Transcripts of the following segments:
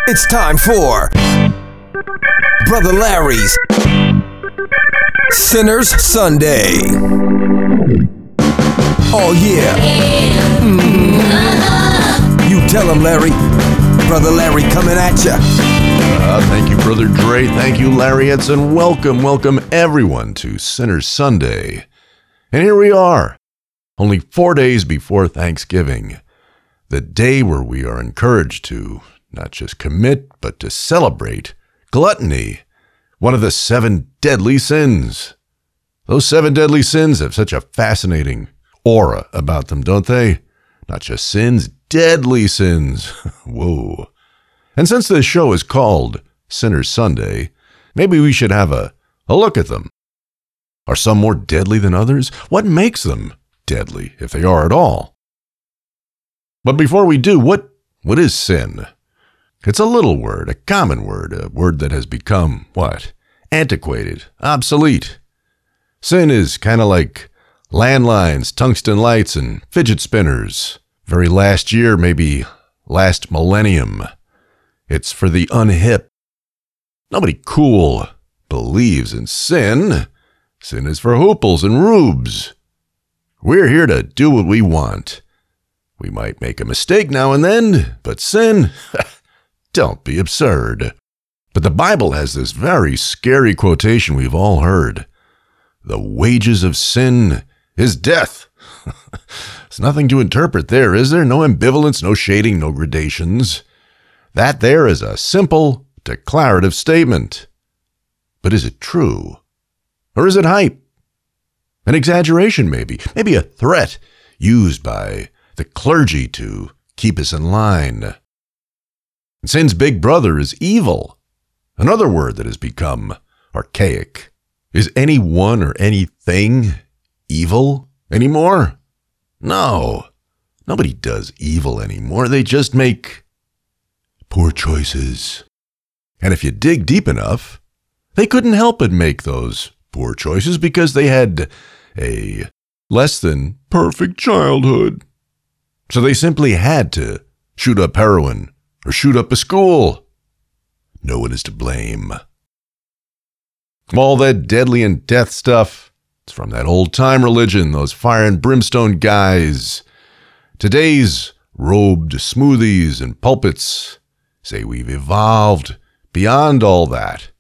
It's time for Brother Larry's Sinner's Sunday. Oh yeah. You tell him, Larry. Brother Larry coming at ya. Thank you, Brother Dre. Thank you, Larry Edson. Welcome everyone to Sinner's Sunday. And here we are, only 4 days before Thanksgiving, the day where we are encouraged to not just commit, but to celebrate gluttony, one of the 7 deadly sins. Those 7 deadly sins have such a fascinating aura about them, don't they? Not just sins, deadly sins. Whoa. And since this show is called Sinner's Sunday, maybe we should have a look at them. Are some more deadly than others? What makes them deadly, if they are at all? But before we do, what is sin? It's a little word, a common word, a word that has become, what? Antiquated, obsolete. Sin is kind of like landlines, tungsten lights, and fidget spinners. Very last year, maybe last millennium. It's for the unhip. Nobody cool believes in sin. Sin is for hooples and rubes. We're here to do what we want. We might make a mistake now and then, but sin? Don't be absurd. But the Bible has this very scary quotation we've all heard. The wages of sin is death. There's nothing to interpret there, is there? No ambivalence, no shading, no gradations. That there is a simple, declarative statement. But is it true? Or is it hype? An exaggeration, maybe. Maybe a threat used by the clergy to keep us in line. Sin's big brother is evil. Another word that has become archaic. Is anyone or anything evil anymore? No. Nobody does evil anymore. They just make poor choices. And if you dig deep enough, they couldn't help but make those poor choices because they had a less than perfect childhood. So they simply had to shoot up heroin or shoot up a school. No one is to blame. All that deadly and death stuff, it's from that old-time religion, those fire and brimstone guys. Today's robed smoothies and pulpits say we've evolved beyond all that.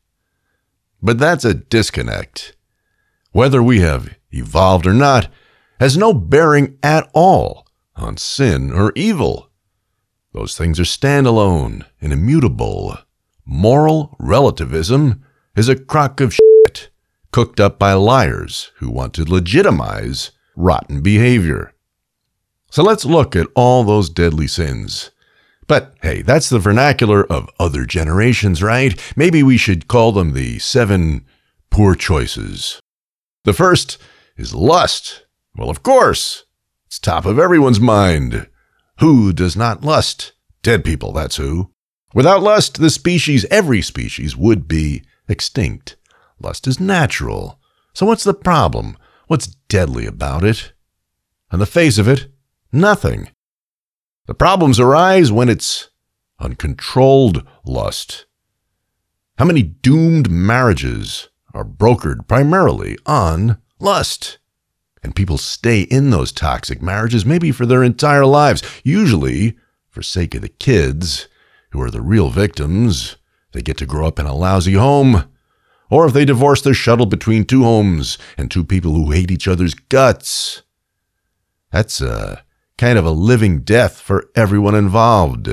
But that's a disconnect. Whether we have evolved or not has no bearing at all on sin or evil. Those things are standalone and immutable. Moral relativism is a crock of shit cooked up by liars who want to legitimize rotten behavior. So let's look at all those deadly sins. But hey, that's the vernacular of other generations, right? Maybe we should call them the 7 poor choices. The first is lust. Well, of course. It's top of everyone's mind. Who does not lust? Dead people, that's who. Without lust, the species, every species, would be extinct. Lust is natural. So what's the problem? What's deadly about it? On the face of it, nothing. The problems arise when it's uncontrolled lust. How many doomed marriages are brokered primarily on lust? And people stay in those toxic marriages maybe for their entire lives, usually for sake of the kids, who are the real victims. They get to grow up in a lousy home. Or if they divorce, they're shuttled between 2 homes and 2 people who hate each other's guts. That's kind of a living death for everyone involved.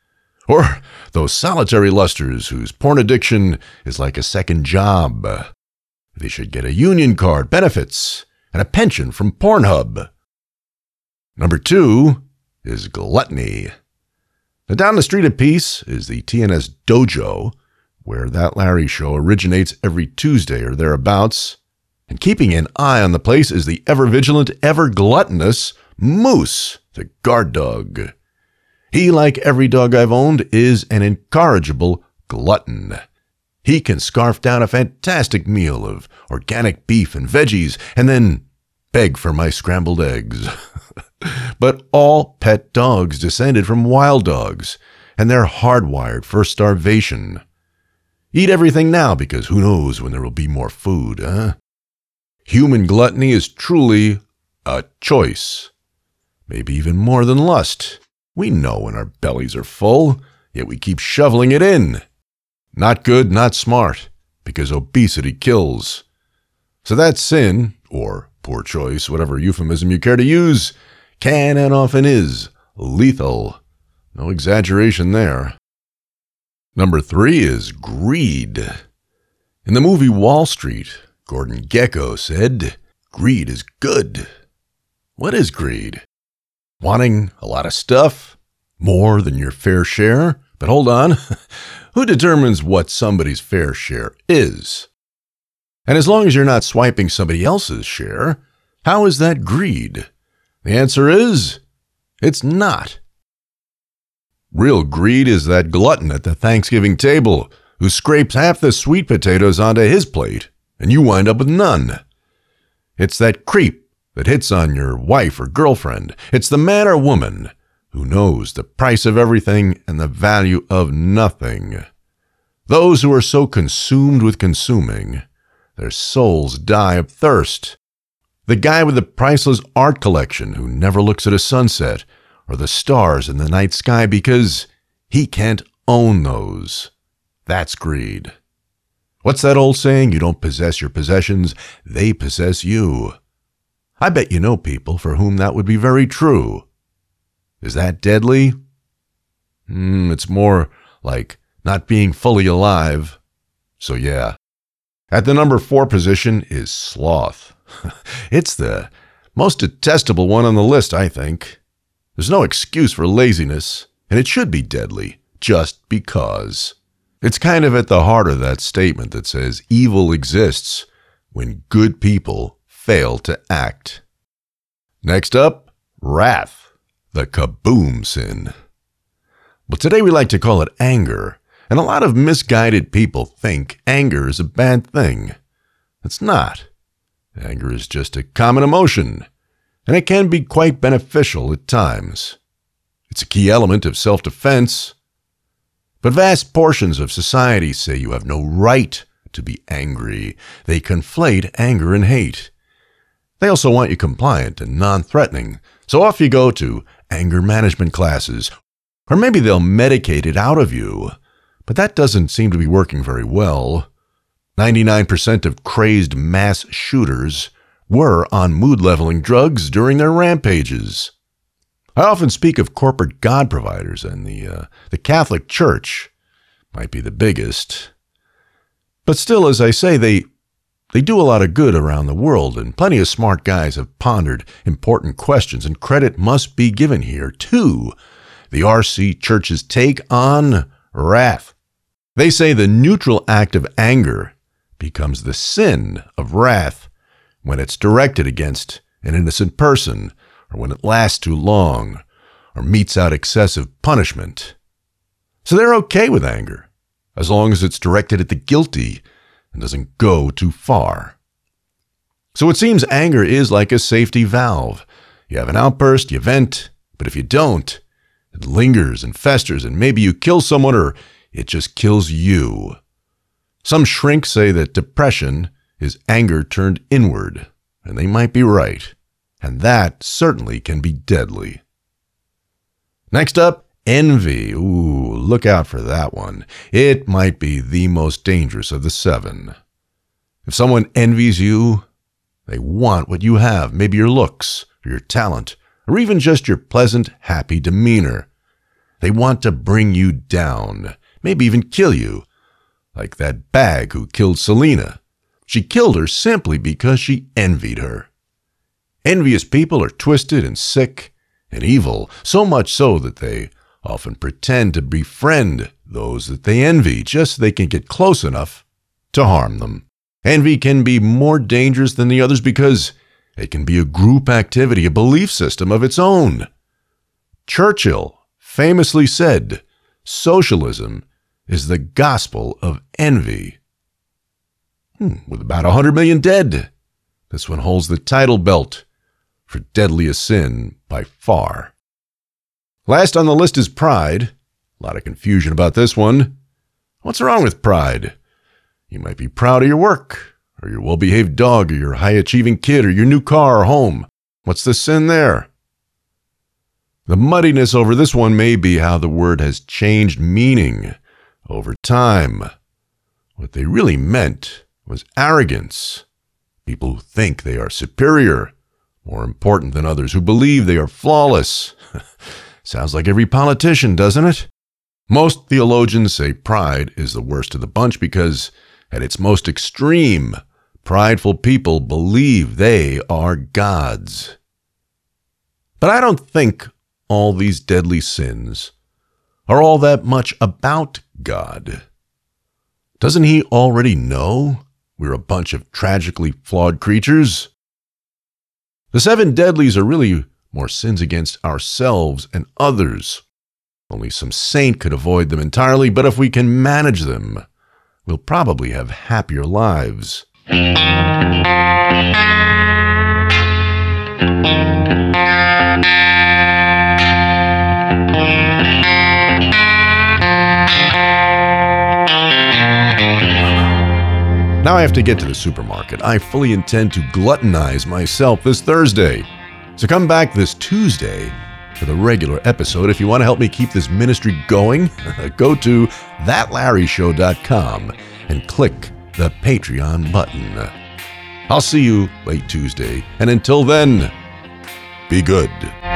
Or those solitary lusters whose porn addiction is like a second job. They should get a union card, benefits, and a pension from Pornhub. Number 2 is gluttony. Now down the street a piece is the TNS Dojo, where That Larry Show originates every Tuesday or thereabouts. And keeping an eye on the place is the ever-vigilant, ever-gluttonous Moose, the guard dog. He, like every dog I've owned, is an incorrigible glutton. He can scarf down a fantastic meal of organic beef and veggies and then beg for my scrambled eggs. But all pet dogs descended from wild dogs, and they're hardwired for starvation. Eat everything now because who knows when there will be more food, huh? Human gluttony is truly a choice. Maybe even more than lust. We know when our bellies are full, yet we keep shoveling it in. Not good, not smart, because obesity kills. So that sin, or poor choice, whatever euphemism you care to use, can and often is lethal. No exaggeration there. Number 3 is greed. In the movie Wall Street, Gordon Gekko said, "Greed is good." What is greed? Wanting a lot of stuff? More than your fair share? But hold on. Who determines what somebody's fair share is? And as long as you're not swiping somebody else's share, how is that greed? The answer is, it's not. Real greed is that glutton at the Thanksgiving table who scrapes half the sweet potatoes onto his plate and you wind up with none. It's that creep that hits on your wife or girlfriend. It's the man or woman who knows the price of everything and the value of nothing. Those who are so consumed with consuming, their souls die of thirst. The guy with the priceless art collection who never looks at a sunset or the stars in the night sky because he can't own those. That's greed. What's that old saying? You don't possess your possessions, they possess you. I bet you know people for whom that would be very true. Is that deadly? It's more like not being fully alive. So yeah. At the number 4 position is sloth. It's the most detestable one on the list, I think. There's no excuse for laziness, and it should be deadly, just because. It's kind of at the heart of that statement that says evil exists when good people fail to act. Next up, wrath, the kaboom sin. But today we like to call it anger, and a lot of misguided people think anger is a bad thing. It's not. Anger is just a common emotion, and it can be quite beneficial at times. It's a key element of self-defense. But vast portions of society say you have no right to be angry. They conflate anger and hate. They also want you compliant and non-threatening, so off you go to anger management classes. Or maybe they'll medicate it out of you, but that doesn't seem to be working very well. 99% of crazed mass shooters were on mood-leveling drugs during their rampages. I often speak of corporate God providers, and the Catholic Church might be the biggest. But still, as I say, they do a lot of good around the world, and plenty of smart guys have pondered important questions, and credit must be given here to the RC Church's take on wrath. They say the neutral act of anger becomes the sin of wrath when it's directed against an innocent person, or when it lasts too long, or metes out excessive punishment. So they're okay with anger, as long as it's directed at the guilty and doesn't go too far. So it seems anger is like a safety valve. You have an outburst, you vent, but if you don't, it lingers and festers, and maybe you kill someone or it just kills you. Some shrinks say that depression is anger turned inward, and they might be right. And that certainly can be deadly. Next up, envy. Ooh, look out for that one. It might be the most dangerous of the 7. If someone envies you, they want what you have, maybe your looks, or your talent, or even just your pleasant, happy demeanor. They want to bring you down, maybe even kill you, like that bag who killed Selena. She killed her simply because she envied her. Envious people are twisted and sick and evil, so much so that they often pretend to befriend those that they envy just so they can get close enough to harm them. Envy can be more dangerous than the others because it can be a group activity, a belief system of its own. Churchill famously said, "Socialism is the gospel of envy." With about 100 million dead, this one holds the title belt for deadliest sin by far. Last on the list is pride. A lot of confusion about this one. What's wrong with pride? You might be proud of your work, or your well-behaved dog, or your high-achieving kid, or your new car or home. What's the sin there? The muddiness over this one may be how the word has changed meaning over time. What they really meant was arrogance. People who think they are superior, more important than others, who believe they are flawless. Sounds like every politician, doesn't it? Most theologians say pride is the worst of the bunch because, at its most extreme, prideful people believe they are gods. But I don't think all these deadly sins are all that much about God. Doesn't he already know we're a bunch of tragically flawed creatures? The 7 deadlies are really more sins against ourselves and others. Only some saint could avoid them entirely, but if we can manage them, we'll probably have happier lives. Now I have to get to the supermarket. I fully intend to gluttonize myself this Thursday. So come back this Tuesday for the regular episode. If you want to help me keep this ministry going, go to thatlarryshow.com and click the Patreon button. I'll see you late Tuesday, and until then, be good.